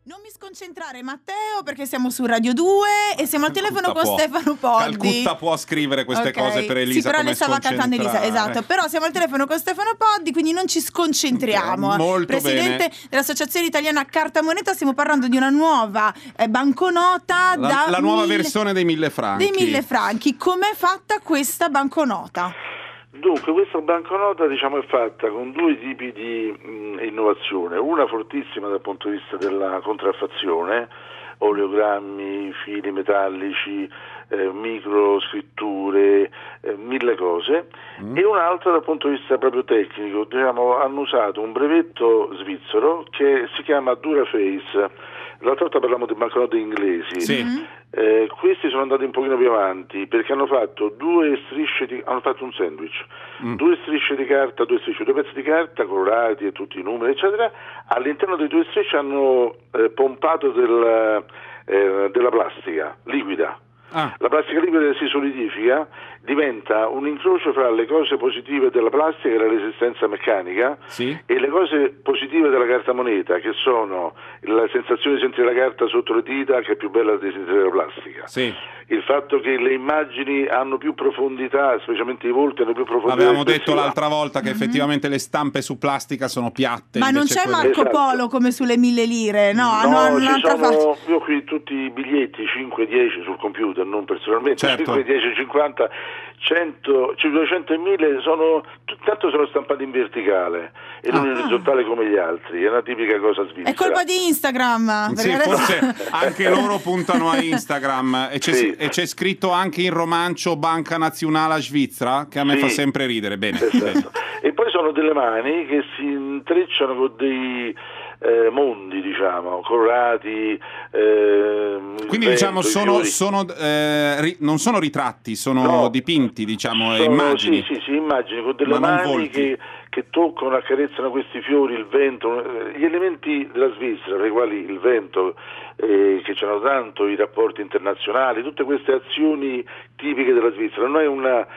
Non mi sconcentrare, Matteo, perché siamo su Radio 2 e siamo al telefono con Stefano Poddi. Calcutta può scrivere queste cose per Elisa. Sì, però le stava cantando Elisa, esatto. Però siamo al telefono con Stefano Poddi, quindi non ci sconcentriamo. Molto Presidente dell'Associazione Italiana Carta Moneta, stiamo parlando di una nuova banconota la nuova versione dei 1.000 franchi. Dei 1.000 franchi. Com'è fatta questa banconota? Dunque, questa banconota è fatta con due tipi di innovazione, una fortissima dal punto di vista della contraffazione, oleogrammi, fili metallici, microscritture, mille cose, e un'altra dal punto di vista proprio tecnico. Hanno usato un brevetto svizzero che si chiama Duraface. L'altra volta parliamo di banconote inglesi. Sì. Questi sono andati un pochino più avanti perché hanno fatto hanno fatto un sandwich, due strisce di carta, due pezzi di carta colorati e tutti i numeri eccetera. All'interno dei due strisce hanno pompato della plastica liquida. La plastica liquida si solidifica, diventa un incrocio fra le cose positive della plastica e la resistenza meccanica, sì, e le cose positive della carta moneta, che sono la sensazione di sentire la carta sotto le dita, che è più bella di sentire la plastica. Sì. Il fatto che le immagini hanno più profondità, specialmente i volti hanno più profondità. Avevamo detto l'altra volta che effettivamente le stampe su plastica sono piatte. Ma non c'è Marco Polo come sulle 1.000 lire, no? Io qui tutti i biglietti 5, 10 sul computer, non personalmente, certo. 5, 10, 50, 100, 500 e 1000 tanto sono stampati in verticale e non in orizzontale come gli altri, è una tipica cosa svizzera. È colpa di Instagram. Sì, forse anche loro puntano a Instagram e c'è scritto anche in romancio Banca Nazionale Svizzera, che a me fa sempre ridere. Bene. Esatto. E poi sono delle mani che si intrecciano con dei mondi, colorati. Quindi non sono ritratti, sono dipinti, immagini. Sì, immagini con delle mani che toccano, accarezzano questi fiori, il vento, gli elementi della Svizzera, per i quali il vento, che c'hanno tanto, i rapporti internazionali, tutte queste azioni tipiche della Svizzera. Non è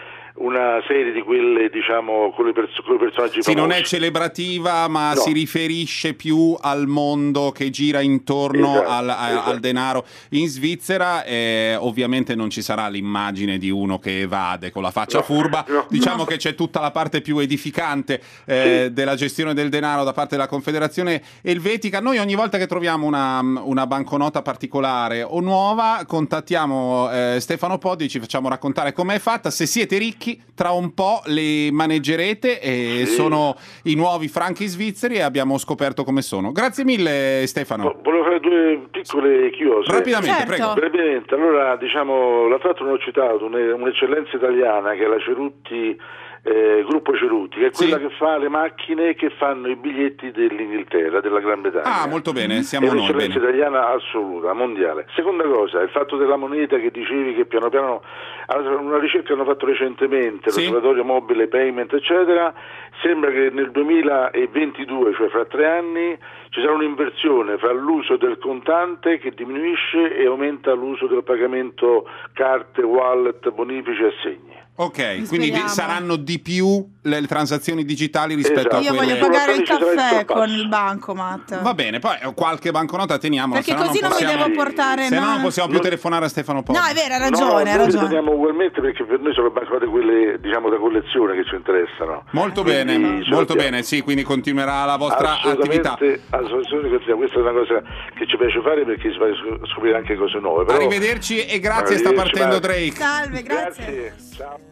una serie di quelle, con i personaggi famosi. Non è celebrativa, ma si riferisce più al mondo che gira intorno al denaro. In Svizzera ovviamente non ci sarà l'immagine di uno che evade con la faccia furba. Che c'è tutta la parte più edificante della gestione del denaro da parte della Confederazione Elvetica. Noi ogni volta che troviamo una banconota particolare o nuova contattiamo Stefano Poddi, ci facciamo raccontare com'è fatta. Se siete ricchi, tra un po' le maneggerete e sono i nuovi franchi svizzeri e abbiamo scoperto come sono. Grazie mille Stefano. Volevo fare due piccole chiose. Rapidamente, prego. Brevemente, allora l'altro fatto non ho citato un'eccellenza italiana che è la Cerutti, gruppo Cerutti, che è quella che fa le macchine che fanno i biglietti dell'Inghilterra, della Gran Bretagna. Molto bene, siamo è noi. Un'eccellenza italiana assoluta, mondiale. Seconda cosa, il fatto della moneta che dicevi, che piano piano, una ricerca hanno fatto recentemente, l'osservatorio mobile payment eccetera, sembra che nel 2022, cioè fra 3 anni, ci sarà un'inversione fra l'uso del contante che diminuisce e aumenta l'uso del pagamento carte, wallet, bonifici e assegni. Ok, quindi saranno di più le transazioni digitali rispetto a quelle. Io voglio pagare il caffè con il bancomat. Va bene, poi qualche banconota teniamola. Perché così non mi devo portare. Se no non possiamo più telefonare a Stefano Poddi. No, è vero, hai ragione. Noi teniamo ugualmente, perché per noi sono le banconote quelle da collezione che ci interessano. Molto bene, sì, quindi continuerà la vostra attività. Assolutamente, questa è una cosa che ci piace fare perché si fa scoprire anche cose nuove. Però, arrivederci e grazie, sta partendo Drake. Salve, grazie. Ciao.